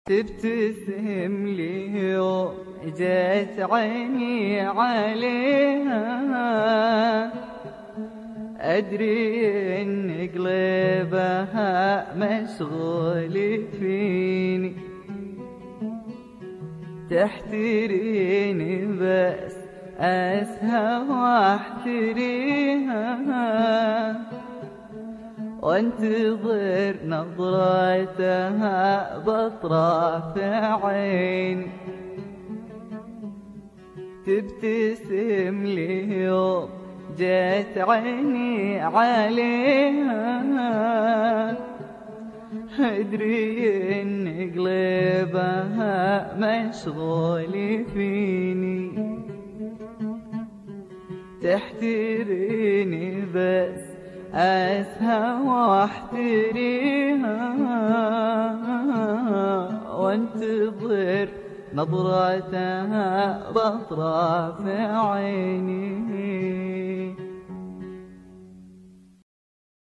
تبتسم لي يوم جت عيني عليها، أدري إن قلبها مشغول فيني، تحتريني بس أسهى واحتريها، وانتظر نظرتها بطرف عيني. تبتسم لي يوم جت عيني عليها، أدري إن قلبها مشغول فيني، تحتريني بس أسهى واحتريها، وانتظر نظرتها بطرف عيني.